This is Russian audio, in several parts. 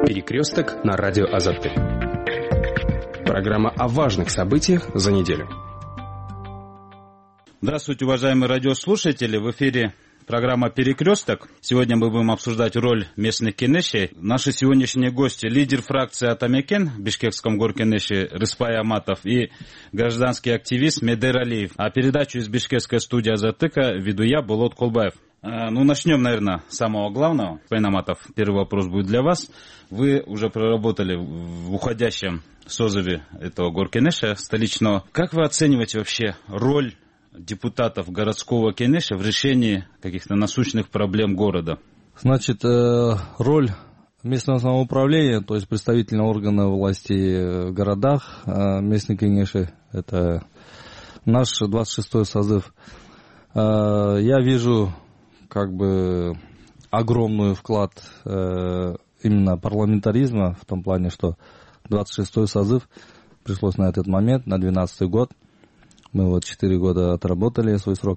Перекресток на радио Азовты. Программа о важных событиях за неделю. Здравствуйте, уважаемые радиослушатели. В эфире программа «Перекресток». Сегодня мы будем обсуждать роль местных кенешей. Наши сегодняшние гости – лидер фракции Атамекен в Бишкекском горкенеше Рыспай Аматов и гражданский активист Медер Алиев. А передачу из бишкекской студии Азатыка веду я, Болот Колбаев. Начнем, наверное, с самого главного. Господин Аматов, первый вопрос будет для вас. Вы уже проработали в уходящем созыве этого горкенеша столичного. Как вы оцениваете вообще роль депутатов городского кенеша в решении каких-то насущных проблем города? Значит, роль местного самоуправления, то есть представительного органа власти в городах, местный кенеши, это наш 26-й созыв. Я вижу как бы огромный вклад именно парламентаризма, в том плане, что 26-й созыв пришлось на этот момент, на 12-й год. Мы 4 года отработали свой срок.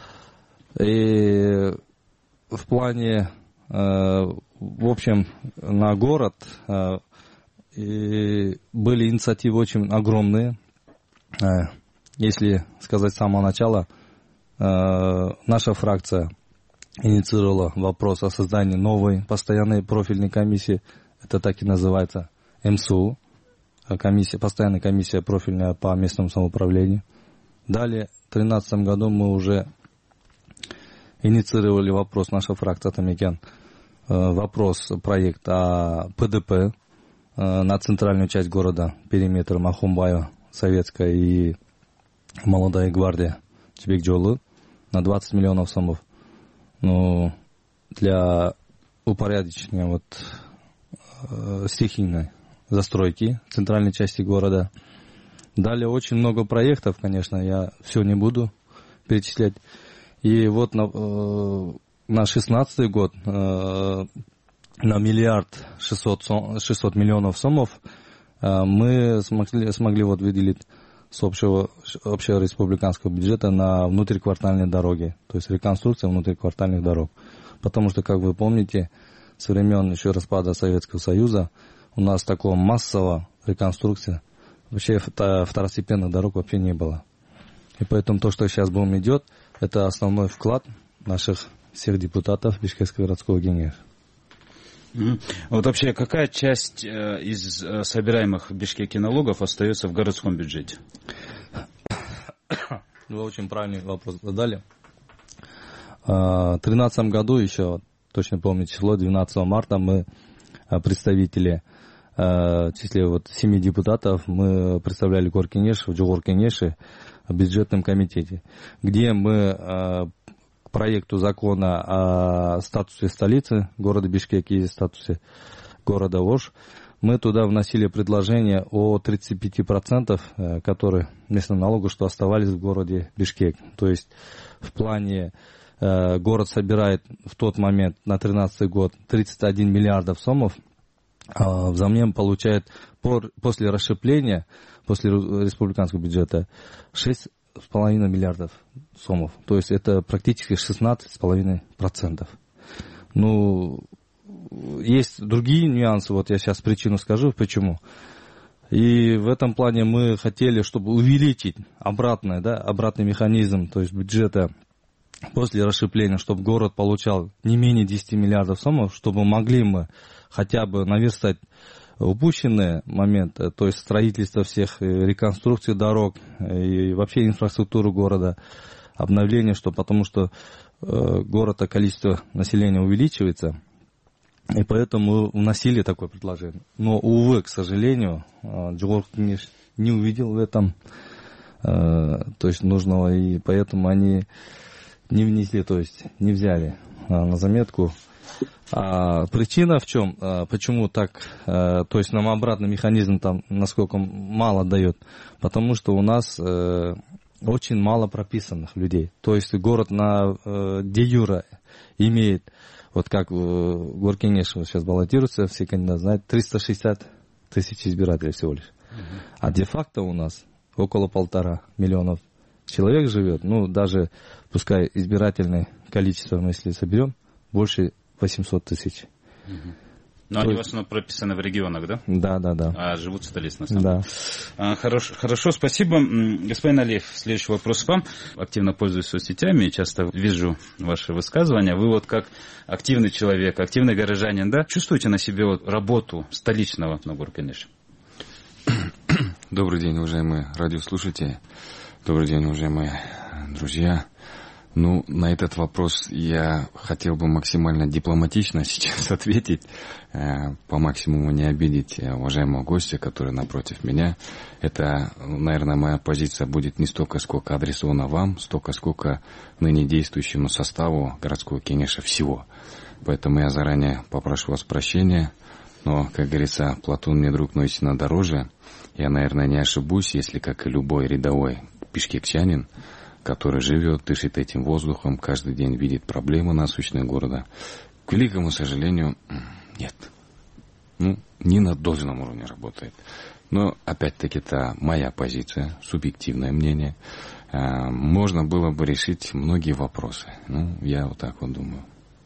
И в плане, в общем, на город и были инициативы очень огромные. Если сказать с самого начала, наша фракция инициировала вопрос о создании новой постоянной профильной комиссии. Это так и называется МСУ. Постоянная комиссия профильная по местному самоуправлению. Далее, в 2013 году мы уже инициировали вопрос, наша фракция Атамекен, проект о ПДП на центральную часть города, периметр Махумбаева, Советская и Молодая гвардия Чебекджолы на 20 миллионов сомов. Для упорядочения стихийной застройки центральной части города. Далее очень много проектов, конечно, я все не буду перечислять. И на 16-й год на 1 600 миллионов сомов мы смогли выделить с общего республиканского бюджета на внутриквартальные дороги, то есть реконструкция внутриквартальных дорог. Потому что, как вы помните, со времен еще распада Советского Союза у нас такого массового реконструкции вообще второстепенных дорог вообще не было. И поэтому то, что сейчас идет, это основной вклад наших всех депутатов Бишкекского городского кенеша. Вообще, какая часть из собираемых в Бишкеке налогов остается в городском бюджете? Вы очень правильный вопрос задали. В 2013 году, еще точно помню число, 12 марта, мы представители в числе 7 депутатов мы представляли Горкенеш в Джугоркенеше в бюджетном комитете, где мы к проекту закона о статусе столицы города Бишкек и статусе города Ош, мы туда вносили предложение о 35%, которые местного налога, что оставались в городе Бишкек. То есть в плане город собирает в тот момент на 2013 год 31 миллиардов сомов, а взамен получает после расширения, после республиканского бюджета 6,5 миллиардов сомов. То есть это практически 16,5%. Есть другие нюансы, я сейчас причину скажу, почему. И в этом плане мы хотели, чтобы увеличить обратный механизм, то есть бюджета после расширения, чтобы город получал не менее 10 миллиардов сомов, чтобы могли мы хотя бы наверстать упущенные моменты, то есть строительство всех, реконструкции дорог и вообще инфраструктуры города, обновление, потому что город, количество населения увеличивается, и поэтому мы вносили такое предложение. Но, увы, к сожалению, Джугоркенеш не увидел в этом то есть нужного, и поэтому они не внесли, то есть не взяли на заметку. А причина в чем? Почему так? То есть нам обратный механизм там насколько мало дает? Потому что у нас очень мало прописанных людей. То есть город де юре имеет, как Горкенеш сейчас баллотируется, все кандидаты знают, 360 тысяч избирателей всего лишь. А де-факто у нас около 1,5 миллиона человек живет. Даже пускай избирательное количество, если соберем, больше 800 тысяч. Но они в основном прописаны в регионах, да? Да. А живут в столице, на самом деле. Да. Хорошо, спасибо. Господин Алиев, следующий вопрос к вам. Активно пользуюсь соцсетями и часто вижу ваши высказывания. Вы вот как активный человек, активный горожанин, да, чувствуете на себе вот работу столичного на Гор-Кенеше? Добрый день, уважаемые радиослушатели. Добрый день, уважаемые друзья. Ну, на этот вопрос я хотел бы максимально дипломатично сейчас ответить, по максимуму не обидеть уважаемого гостя, который напротив меня. Это, наверное, моя позиция будет не столько, сколько адресована вам, столько, сколько ныне действующему составу городского кенеша всего. Поэтому я заранее попрошу вас прощения. Но, как говорится, Платон мне друг, но истина дороже. Я, наверное, не ошибусь, если, как и любой рядовой бишкекчанин, который живет, дышит этим воздухом, каждый день видит проблемы насущные города, к великому сожалению, нет. Не на должном уровне работает. Но, опять-таки, это моя позиция, субъективное мнение. Можно было бы решить многие вопросы. Я вот так вот думаю.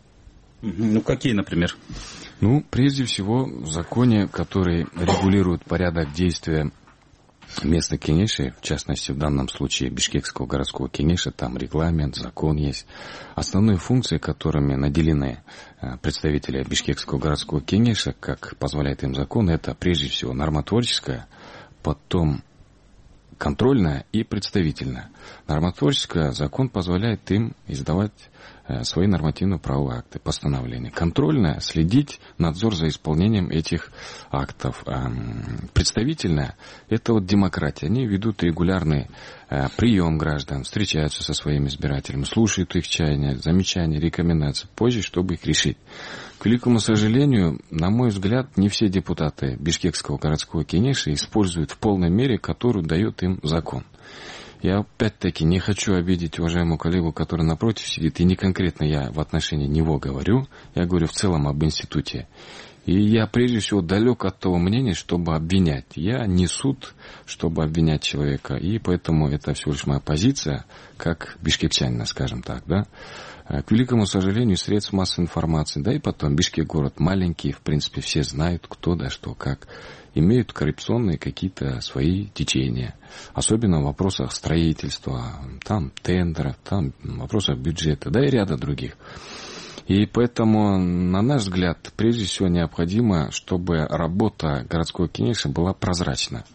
Какие, например? Прежде всего, в законе, который регулирует порядок действия местных кенешей, в частности, в данном случае Бишкекского городского кенеша, там регламент, закон есть. Основные функции, которыми наделены представители Бишкекского городского кенеша, как позволяет им закон, это прежде всего нормотворческая, потом контрольная и представительная. Нормотворческая, закон позволяет им издавать свои нормативно-правовые акты, постановления. Контрольная — следить, надзор за исполнением этих актов. Представительная — это вот демократия. Они ведут регулярный прием граждан, встречаются со своими избирателями, слушают их чаяния, замечания, рекомендации, позже, чтобы их решить. К великому сожалению, на мой взгляд, не все депутаты Бишкекского городского кенеша используют в полной мере, которую дает им закон. Я опять-таки не хочу обидеть уважаемого коллегу, который напротив сидит, и не конкретно я в отношении него говорю, я говорю в целом об институте. И я прежде всего далек от того мнения, чтобы обвинять. Я не суд, чтобы обвинять человека, и поэтому это всего лишь моя позиция, как бишкекчанина, скажем так, да. К великому сожалению, средств массовой информации, да и потом Бишкек город маленький, в принципе, все знают, кто да что, как, имеют коррупционные какие-то свои течения. Особенно в вопросах строительства, там тендеров, там вопросах бюджета, да и ряда других. И поэтому, на наш взгляд, прежде всего необходимо, чтобы работа городского кенеша была прозрачна.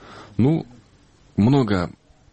Много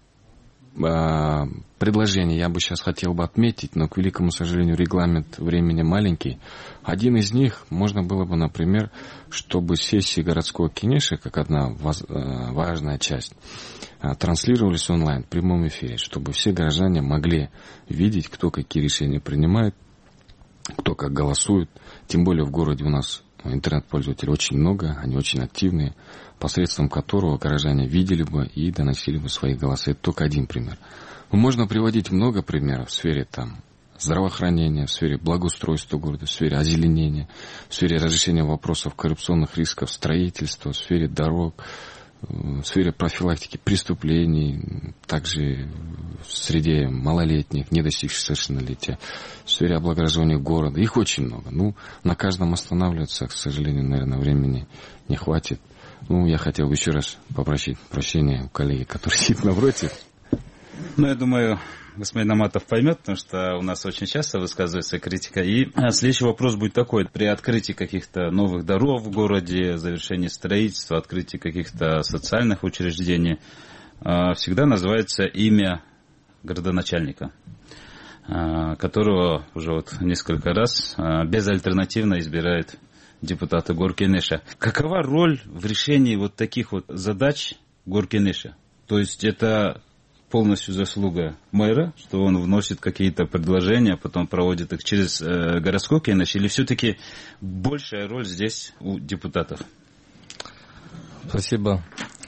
предложений я бы сейчас хотел бы отметить, но, к великому сожалению, регламент времени маленький. Один из них можно было бы, например, чтобы сессии городского кенеша, как одна важная часть, транслировались онлайн, в прямом эфире, чтобы все граждане могли видеть, кто какие решения принимает, кто как голосует. Тем более в городе у нас интернет-пользователей очень много, они очень активные, посредством которого горожане видели бы и доносили бы свои голоса. Это только один пример. Можно приводить много примеров в сфере здравоохранения, в сфере благоустройства города, в сфере озеленения, в сфере разрешения вопросов коррупционных рисков строительства, в сфере дорог, в сфере профилактики преступлений, также в среде малолетних, не достигших совершеннолетия, в сфере облагораживания города. Их очень много. На каждом останавливаться, к сожалению, наверное, времени не хватит. Я хотел бы еще раз попросить прощения у коллеги, который сидит напротив. Я думаю, господин Аматов поймет, потому что у нас очень часто высказывается критика. И следующий вопрос будет такой. При открытии каких-то новых дорог в городе, завершении строительства, открытии каких-то социальных учреждений, всегда называется имя городоначальника, которого уже несколько раз безальтернативно избирают депутаты Гор-Кенеша. Какова роль в решении таких задач Гор-Кенеша? То есть это полностью заслуга мэра, что он вносит какие-то предложения, потом проводит их через городской кенеш, или все-таки большая роль здесь у депутатов? Спасибо.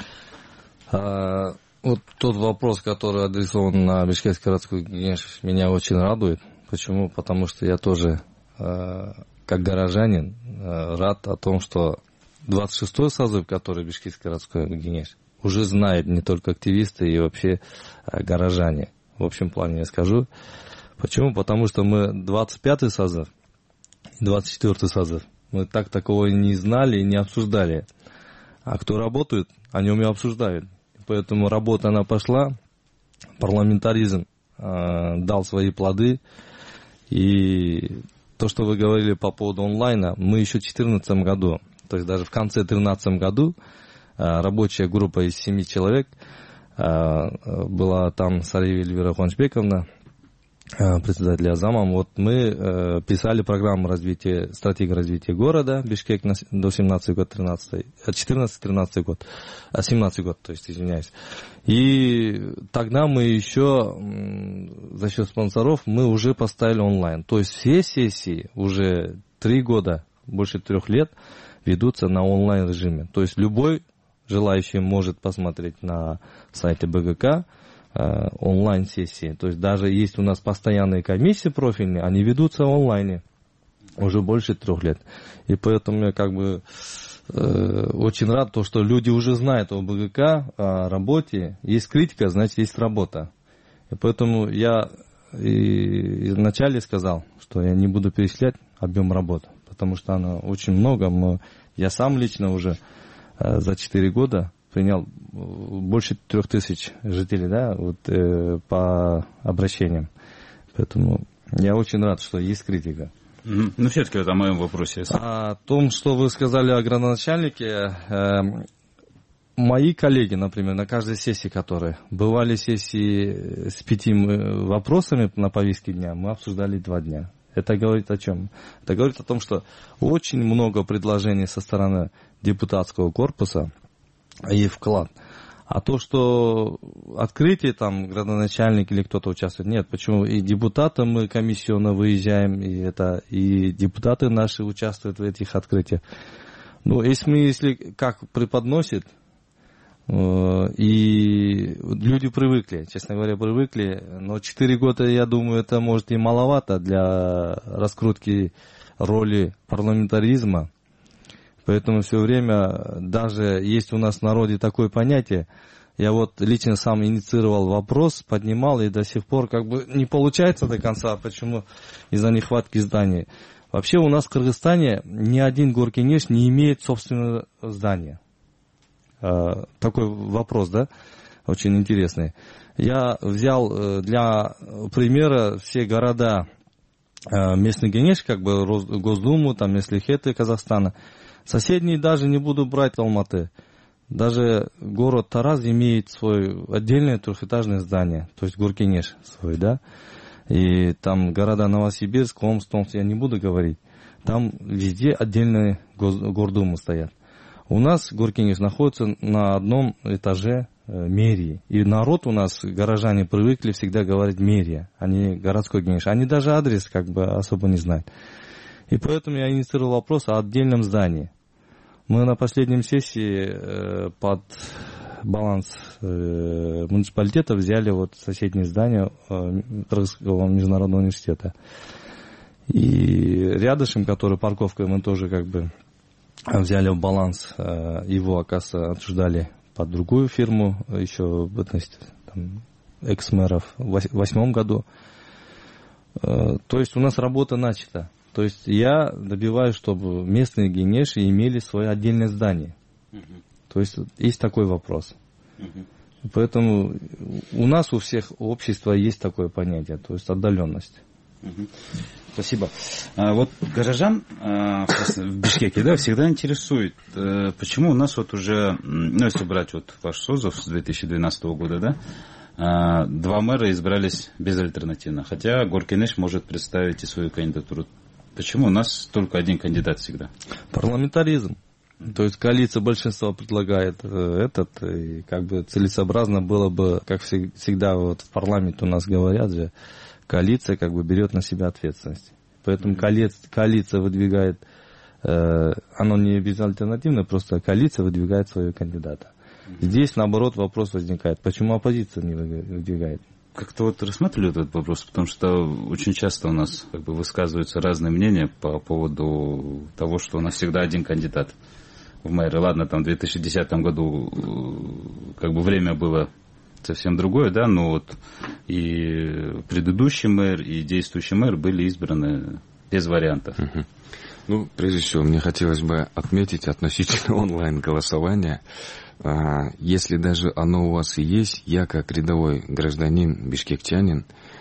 Тот вопрос, который адресован на Бишкекский городской кенеш, меня очень радует. Почему? Потому что я тоже, как горожанин, рад о том, что 26-й созыв, который Бишкекский городской кенеш, уже знают не только активисты и вообще горожане. В общем плане я скажу. Почему? Потому что мы 25-й созыв, 24-й созыв Мы такого и не знали, и не обсуждали. А кто работает, о нем и обсуждают. Поэтому работа, она пошла, парламентаризм дал свои плоды. И то, что вы говорили по поводу онлайна, мы еще в 2014 году, то есть даже в конце 2013 году, рабочая группа из 7 человек, была там Сариева Эльвира Хончбековна, председатель Азамом. Вот мы писали программу развития, стратегию развития города Бишкек до 17 год, 14-13 год, 17 год, то есть, извиняюсь. И тогда мы еще за счет спонсоров мы уже поставили онлайн. То есть все сессии уже 3 года, больше 3 лет ведутся на онлайн режиме. То есть любой желающий может посмотреть на сайте БГК онлайн-сессии. То есть даже есть у нас постоянные комиссии профильные, они ведутся в онлайне уже больше 3 лет. И поэтому я как бы очень рад, то, что люди уже знают о БГК, о работе. Есть критика, значит есть работа. И поэтому я и вначале сказал, что я не буду перечислять объем работы, потому что она очень много. Я сам лично уже за 4 года принял больше 3000 жителей, да, вот, по обращениям. Поэтому я очень рад, что есть критика. Ну, все-таки вот о моем вопросе. О том, что вы сказали о градоначальнике, мои коллеги, например, на каждой сессии, которые бывали сессии с 5 вопросами на повестке дня, мы обсуждали 2 дня. Это говорит о чем? Это говорит о том, что очень много предложений со стороны депутатского корпуса и вклад. А то, что открытие там градоначальник или кто-то участвует, нет. Почему? И депутаты мы комиссионно выезжаем, и депутаты наши участвуют в этих открытиях. Ну, если как преподносит, и люди привыкли, честно говоря, привыкли, но 4 года, я думаю, это может и маловато для раскрутки роли парламентаризма. Поэтому все время, даже есть у нас в народе такое понятие, я вот лично сам инициировал вопрос, поднимал, и до сих пор как бы не получается до конца. Почему? Из-за нехватки зданий. Вообще у нас в Кыргызстане ни один горкенеш не имеет собственного здания. Такой вопрос, да, очень интересный. Я взял для примера все города местных генеш, как бы Госдуму, там Меслихеты Казахстана. Соседние даже не буду брать Алматы. Даже город Тараз имеет свое отдельное трехэтажное здание, то есть горкенеш свой, да. И там города Новосибирск, Омск, я не буду говорить. Там везде отдельные гордумы стоят. У нас горкенеш находится на одном этаже мэрии. И народ у нас, горожане, привыкли всегда говорить мэрия, а не городской генеш. Они даже адрес как бы особо не знают. И поэтому я инициировал вопрос о отдельном здании. Мы на последнем сессии под баланс муниципалитета взяли вот соседнее здание Кыргызского международного университета. И рядышком, который парковкой, мы тоже как бы взяли в баланс. Его, оказывается, отчуждали под другую фирму, еще там, экс-мэров в 2008 году. То есть у нас работа начата. То есть я добиваюсь, чтобы местные генеши имели свое отдельное здание. То есть есть такой вопрос. Поэтому у нас у всех общества есть такое понятие, то есть отдаленность. Спасибо. Вот горожан в Бишкеке, да, всегда интересует, почему у нас вот уже, ну если брать вот ваш созыв с 2012 года, да, 2 мэра избрались безальтернативно, хотя Горкенеш может представить и свою кандидатуру. Почему у нас только один кандидат всегда? Парламентаризм. То есть коалиция большинства предлагает этот, и как бы целесообразно было бы, как всегда вот в парламенте у нас говорят же, коалиция как бы берет на себя ответственность. Поэтому коалиция выдвигает, оно не безальтернативно, просто коалиция выдвигает своего кандидата. Здесь, наоборот, вопрос возникает, почему оппозиция не выдвигает? Как-то вот рассматривали этот вопрос, потому что очень часто у нас как бы высказываются разные мнения по поводу того, что у нас всегда один кандидат в мэры. Ладно, там в 2010 году как бы время было совсем другое, да, но вот и предыдущий мэр, и действующий мэр были избраны без вариантов. Ну, прежде всего, мне хотелось бы отметить относительно онлайн-голосования. Если даже оно у вас и есть, я как рядовой гражданин, бишкекчанин,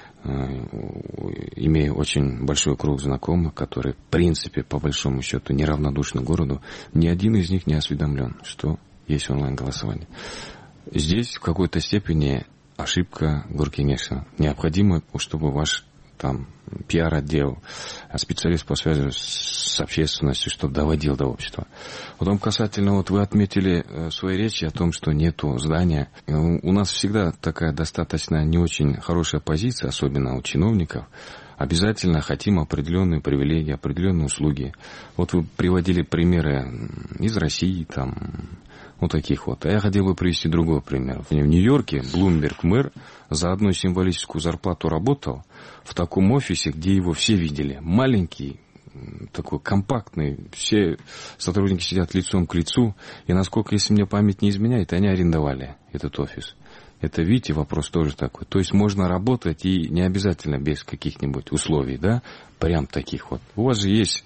имею очень большой круг знакомых, которые, в принципе, по большому счету, неравнодушны городу, ни один из них не осведомлен, что есть онлайн-голосование. Здесь в какой-то степени ошибка Горкенеша. Необходимо, чтобы ваш там пиар-отдел, специалист по связи с общественностью, что доводил до общества. Потом касательно, вот вы отметили в своей речи о том, что нету здания. У нас всегда такая достаточно не очень хорошая позиция, особенно у чиновников. Обязательно хотим определенные привилегии, определенные услуги. Вот вы приводили примеры из России, там, вот таких вот. А я хотел бы привести другой пример. В Нью-Йорке Блумберг мэр за одну символическую зарплату работал в таком офисе, где его все видели. Маленький, такой компактный, все сотрудники сидят лицом к лицу. И насколько, если мне память не изменяет, они арендовали этот офис. Это, видите, вопрос тоже такой. То есть можно работать и не обязательно без каких-нибудь условий, да, прям таких вот. У вас же есть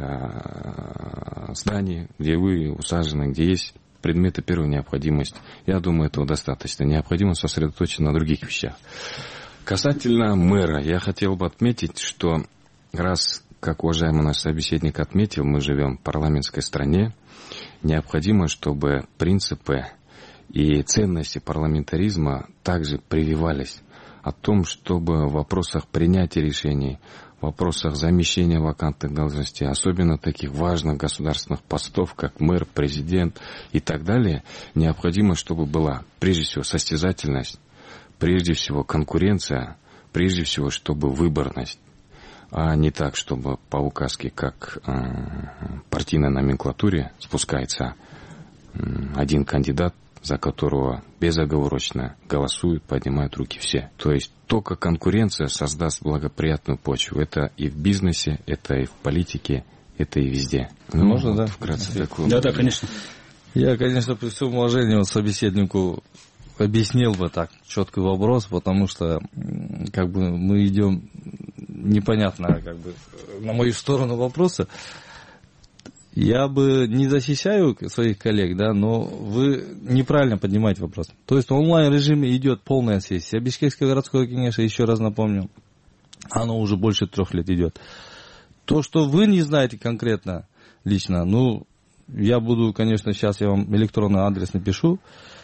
здание, где вы усажены, где есть предметы первой необходимости. Я думаю, этого достаточно. Необходимо сосредоточиться на других вещах. Касательно мэра, я хотел бы отметить, что раз, как уважаемый наш собеседник отметил, мы живем в парламентской стране, необходимо, чтобы принципы и ценности парламентаризма также прививались о том, чтобы в вопросах принятия решений, в вопросах замещения вакантных должностей, особенно таких важных государственных постов, как мэр, президент и так далее, необходимо, чтобы была, прежде всего, состязательность, прежде всего, конкуренция, прежде всего, чтобы выборность, а не так, чтобы по указке, как партийной номенклатуре, спускается один кандидат, за которого безоговорочно голосуют, поднимают руки все. То есть только конкуренция создаст благоприятную почву. Это и в бизнесе, это и в политике, это и везде. Ну, можно, вот да? Вкратце такое. Да, конечно. Я, конечно, при всем уважении собеседнику объяснил бы так четкий вопрос, потому что как бы мы идем непонятно, как бы на мою сторону вопроса. Я бы не защищаю своих коллег, да, но вы неправильно поднимаете вопрос. То есть в онлайн-режиме идет полная сессия Бишкекского городского кеңеша, еще раз напомню, оно уже больше 3 лет идет. То, что вы не знаете конкретно лично, ну, я буду, конечно, сейчас я вам электронный адрес напишу,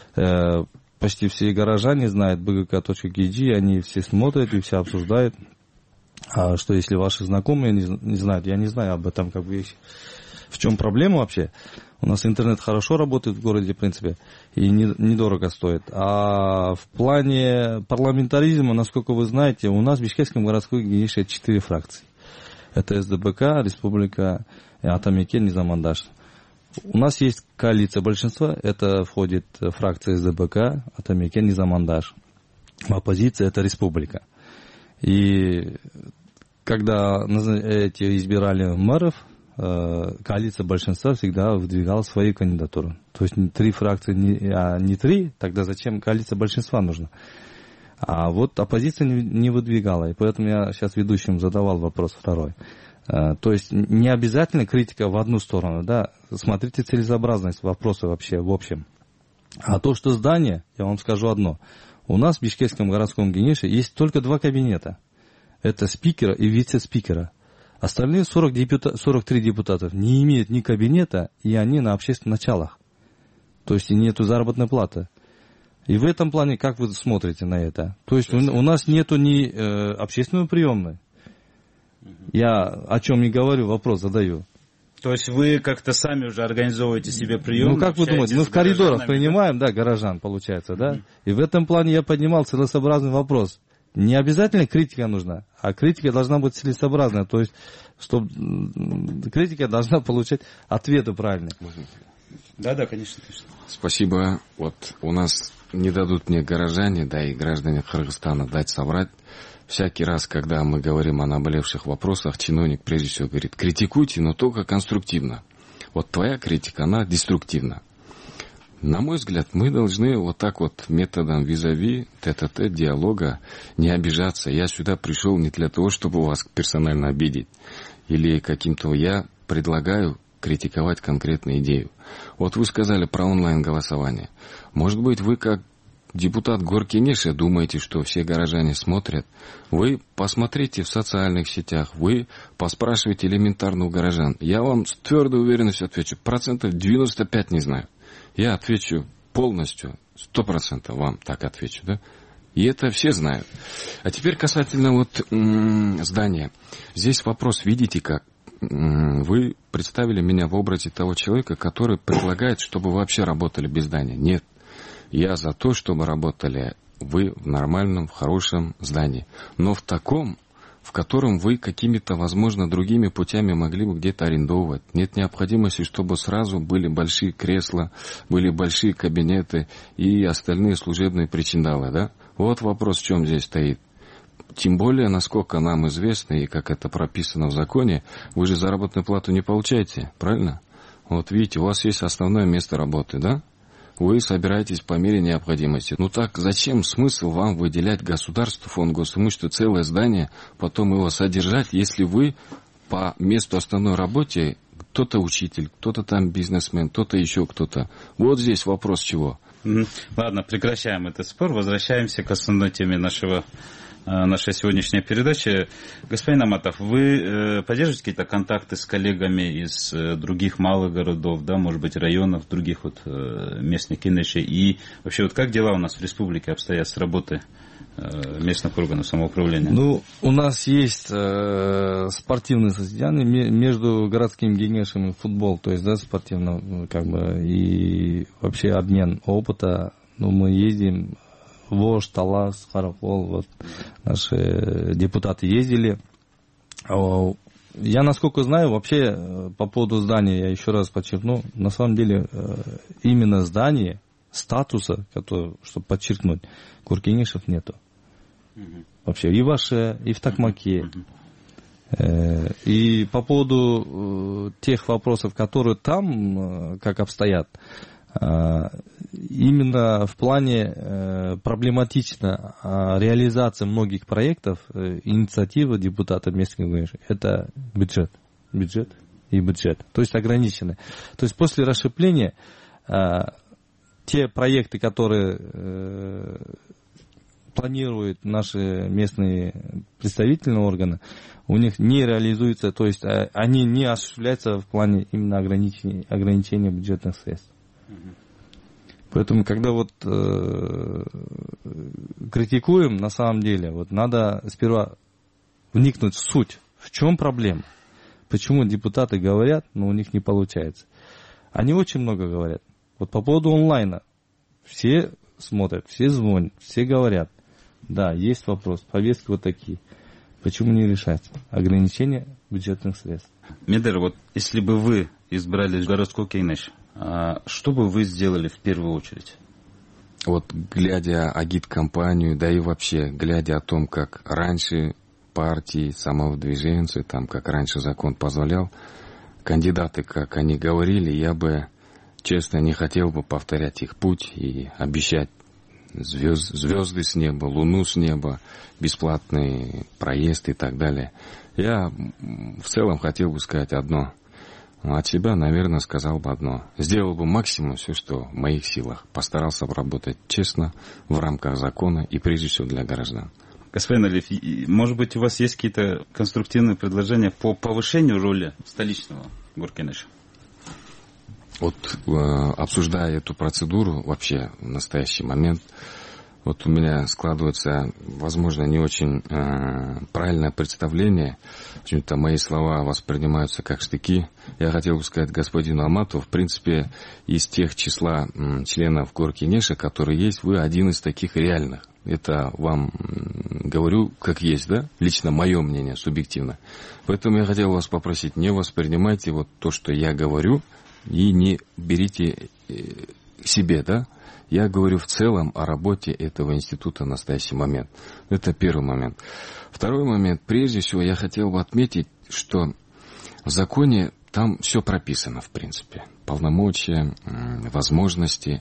почти все горожане знают bgk.kg, они все смотрят и все обсуждают, а что если ваши знакомые не знают, я не знаю об этом, как бы, в чем проблема вообще? У нас интернет хорошо работает в городе, в принципе, и недорого стоит. А в плане парламентаризма, насколько вы знаете, у нас в Бишкекском городском кеңеше 4 фракции. Это СДБК, Республика, Атамекен, Низамандаш. У нас есть коалиция большинства, это входит фракция СДБК, Атамекен, Низамандаш. Оппозиция это Республика. И когда эти избирали мэров, коалиция большинства всегда выдвигала свою кандидатуру. То есть 3 фракции, не 3, тогда зачем коалиция большинства нужна? А вот оппозиция не выдвигала, и поэтому я сейчас ведущим задавал вопрос второй. То есть не обязательно критика в одну сторону, да, смотрите целесообразность вопроса вообще в общем. А то, что здание, я вам скажу одно, у нас в Бишкекском городском кеңеше есть только 2 кабинета. Это спикера и вице-спикера. Остальные 43 депутатов не имеют ни кабинета, и они на общественных началах. То есть и нету заработной платы. И в этом плане, как вы смотрите на это? То есть у нас нету ни общественной приемной. Я о чем не говорю, вопрос задаю. То есть вы как-то сами уже организовываете себе прием? Ну, как вы думаете, мы в коридорах принимаем, да, горожан, получается, да? И в этом плане я поднимал целесообразный вопрос. Не обязательно критика нужна, а критика должна быть целесообразная. То есть, чтобы критика должна получать ответы правильные. Да, конечно. Спасибо. Вот у нас не дадут мне горожане, да и граждане Кыргызстана дать соврать. Всякий раз, когда мы говорим о наболевших вопросах, чиновник прежде всего говорит: критикуйте, но только конструктивно. Вот твоя критика, она деструктивна. На мой взгляд, мы должны вот так вот методом визави, тет-а-тет, диалога не обижаться. Я сюда пришел не для того, чтобы вас персонально обидеть. Или каким-то... Я предлагаю критиковать конкретную идею. Вот вы сказали про онлайн-голосование. Может быть, вы как депутат Горкенеша думаете, что все горожане смотрят? Вы посмотрите в социальных сетях, вы поспрашивайте элементарно у горожан. Я вам с твердой уверенностью отвечу, 95% не знаю. Я отвечу полностью, 100% вам так отвечу, да? И это все знают. А теперь касательно вот здания. Здесь вопрос, видите как? Вы представили меня в образе того человека, который предлагает, чтобы вы вообще работали без здания. Нет. Я за то, чтобы работали вы в нормальном, в хорошем здании. Но в таком, в котором вы какими-то, возможно, другими путями могли бы где-то арендовывать. Нет необходимости, чтобы сразу были большие кресла, были большие кабинеты и остальные служебные причиндалы, да? Вот вопрос, в чем здесь стоит. Тем более, насколько нам известно, и как это прописано в законе, вы же заработную плату не получаете, правильно? Вот видите, у вас есть основное место работы, да? Вы собираетесь по мере необходимости. Ну так зачем смысл вам выделять государству, фонд госимущества, целое здание, потом его содержать, если вы по месту основной работе, кто-то учитель, кто-то там бизнесмен, кто-то еще кто-то. Вот здесь вопрос чего. Ладно, прекращаем этот спор, возвращаемся к основной теме нашей сегодняшней передачи. Господин Аматов, вы поддерживаете какие-то контакты с коллегами из других малых городов, да, может быть, районов, других вот местных кенешей? И вообще, вот как дела у нас в республике обстоят с работой местных органов самоуправления? Ну, у нас есть спортивные состязания между городским кенешем и футбол, то есть, да, спортивно, как бы, и вообще обмен опыта. Ну, мы ездим Вож, Талас, Харахол, вот наши депутаты ездили. Я, насколько знаю, вообще по поводу здания, я еще раз подчеркну, на самом деле именно здание, статуса, который, чтобы подчеркнуть, Горкенешев нету. Вообще и в Аше, и в Токмаке. И по поводу тех вопросов, которые там, как обстоят, именно в плане проблематично реализация многих проектов, инициатива депутатов местных кенешей, это бюджет. То есть ограничены. То есть после расширения те проекты, которые планируют наши местные представительные органы, у них не реализуются, то есть они не осуществляются в плане именно ограничения бюджетных средств. Поэтому, когда вот критикуем, на самом деле, вот надо сперва вникнуть в суть, в чем проблема. Почему депутаты говорят, но у них не получается. Они очень много говорят. Вот по поводу онлайна. Все смотрят, все звонят, все говорят. Да, есть вопрос, повестки вот такие. Почему не решать? Ограничение бюджетных средств. Медер, вот если бы вы избрали городской кенеш, что бы вы сделали в первую очередь? Вот глядя агит-кампанию, да и вообще, глядя о том, как раньше партии, самовыдвиженцы, там, как раньше закон позволял, кандидаты, как они говорили, я бы, честно, не хотел бы повторять их путь и обещать звезды с неба, луну с неба, бесплатный проезд и так далее. Я в целом хотел бы сказать одно. От себя, наверное, сказал бы одно. Сделал бы максимум все, что в моих силах. Постарался бы работать честно, в рамках закона и прежде всего для граждан. Господин Алиев, может быть, у вас есть какие-то конструктивные предложения по повышению роли столичного Горкенеша? Вот обсуждая эту процедуру вообще в настоящий момент, вот у меня складывается, возможно, не очень правильное представление. Почему-то мои слова воспринимаются как штыки. Я хотел бы сказать господину Аматову, в принципе, из тех числа членов Горкенеша, которые есть, вы один из таких реальных. Это вам говорю как есть, да? Лично мое мнение, субъективно. Поэтому я хотел вас попросить, не воспринимайте вот то, что я говорю, и не берите себе, да? Я говорю в целом о работе этого института в настоящий момент. Это первый момент. Второй момент. Прежде всего, я хотел бы отметить, что в законе там все прописано, в принципе. Полномочия, возможности.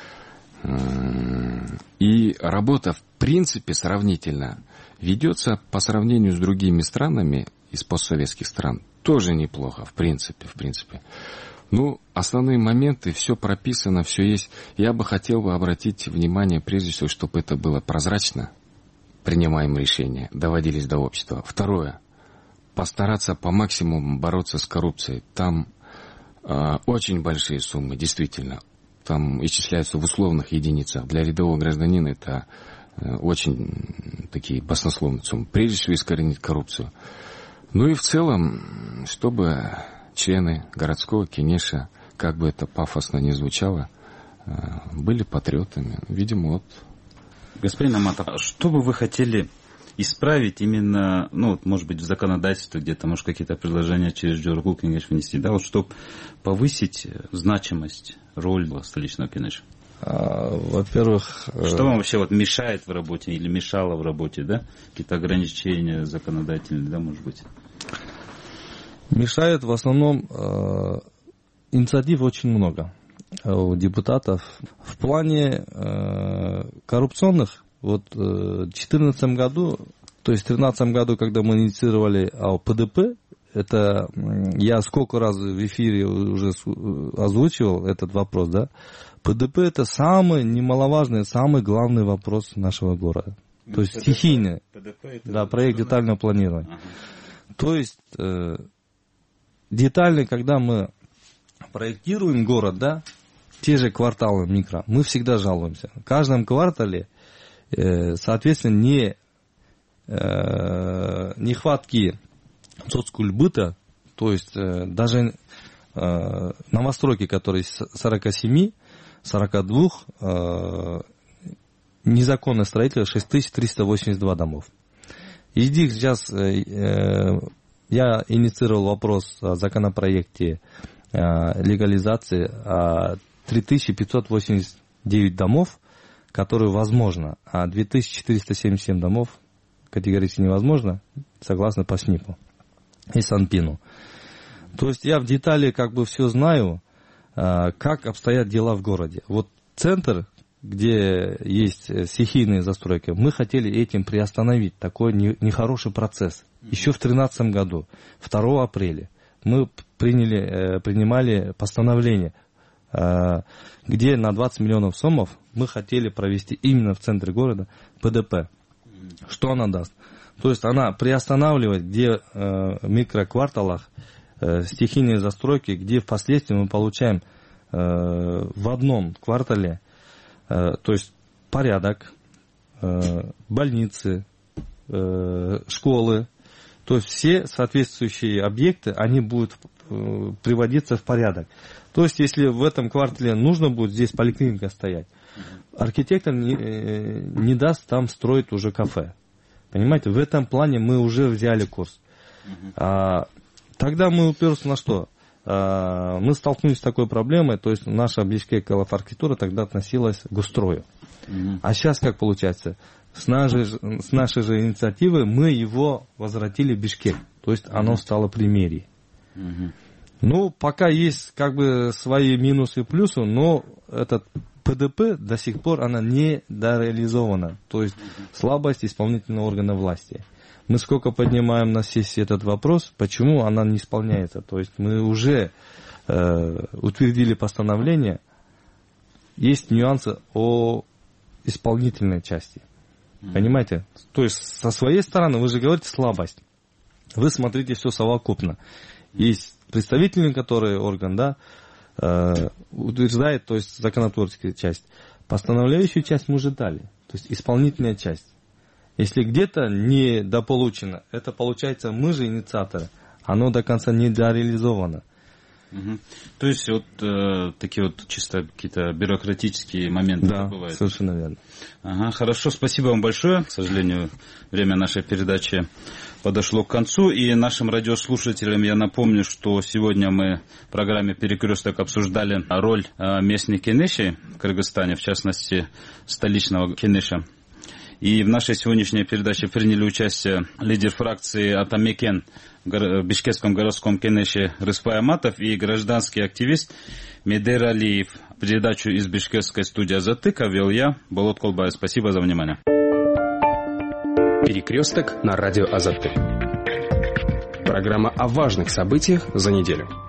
И работа, в принципе, сравнительно ведется по сравнению с другими странами. из постсоветских стран. Тоже неплохо, в принципе. Ну, основные моменты, все прописано, все есть. Я бы хотел обратить внимание, прежде всего, чтобы это было прозрачно, принимаемые решения, доводились до общества. Второе. Постараться по максимуму бороться с коррупцией. Там очень большие суммы, действительно. Там исчисляются в условных единицах. Для рядового гражданина это очень такие баснословные суммы. Прежде всего искоренить коррупцию. Ну и в целом, чтобы члены городского Кенеша, как бы это пафосно ни звучало, были патриотами. Видимо, вот. Господин Аматов, что бы вы хотели исправить именно, ну, может быть, в законодательстве где-то, может, какие-то предложения через Джоргу Кенеш внести, да, вот, чтобы повысить значимость, роль столичного Кенеша? Во-первых... Что вам вообще вот мешает в работе или мешало в работе, да? Какие-то ограничения законодательные, да, может быть? Мешает в основном инициатив очень много у депутатов. В плане коррупционных, вот в 2014 году, то есть в 2013 году, когда мы инициировали ПДП, это я сколько раз в эфире уже озвучивал этот вопрос, да? ПДП это самый немаловажный, самый главный вопрос нашего города. То есть стихийный, да, проект детального планирования. Ага. То есть детально, когда мы проектируем город, да, те же кварталы микро, мы всегда жалуемся. В каждом квартале, соответственно, нехватки соцкультбыта, то есть даже новостройки, которые из 47, 42, незаконное строительство 6382 домов. Из них сейчас я инициировал вопрос о законопроекте легализации 3589 домов, которые возможно, а 2477 домов категорически невозможно, согласно по СНИПу и Санпину. То есть я в детали как бы все знаю, как обстоят дела в городе. Вот центр, где есть стихийные застройки, мы хотели этим приостановить такой нехороший процесс. Еще в 2013 году, 2 апреля, мы принимали постановление, где на 20 миллионов сомов мы хотели провести именно в центре города ПДП. Что она даст? То есть она приостанавливает, где в микрокварталах стихийные застройки, где впоследствии мы получаем в одном квартале, то есть порядок, больницы, школы, то есть все соответствующие объекты, они будут приводиться в порядок. То есть если в этом квартале нужно будет здесь поликлиника стоять, архитектор не даст там строить уже кафе. Понимаете, в этом плане мы уже взяли курс. Тогда мы уперлись на что? Мы столкнулись с такой проблемой, то есть наша Бишкек архитектура тогда относилась к гострою. А сейчас как получается? С нашей же инициативы мы его возвратили в Бишкек, то есть оно стало при мэрии. Ну, пока есть как бы свои минусы и плюсы, но этот ПДП до сих пор она не дореализована, то есть слабость исполнительного органа власти. Мы сколько поднимаем на сессии этот вопрос, почему она не исполняется. То есть мы уже утвердили постановление, есть нюансы о исполнительной части. Понимаете? То есть со своей стороны вы же говорите слабость. Вы смотрите все совокупно. Есть представительный, который орган, да, утверждает, то есть законотворческая часть. Постановляющую часть мы уже дали. То есть исполнительная часть. Если где-то недополучено, это получается мы же инициаторы, оно до конца не дореализовано. То есть вот такие вот чисто какие-то бюрократические моменты бывают. Да, совершенно верно. Ага, хорошо, спасибо вам большое. К сожалению, время нашей передачи подошло к концу. И нашим радиослушателям я напомню, что сегодня мы в программе «Перекресток» обсуждали роль местных кенешей в Кыргызстане, в частности, столичного Кенеша. И в нашей сегодняшней передаче приняли участие лидер фракции Атамекен в Бишкекском городском Кенеше Рыспай Аматов и гражданский активист Медер Алиев. Передачу из бишкекской студии «Азаттык» вел я, Болот Колбаев. Спасибо за внимание. Перекресток на радио «Азаттык». Программа о важных событиях за неделю.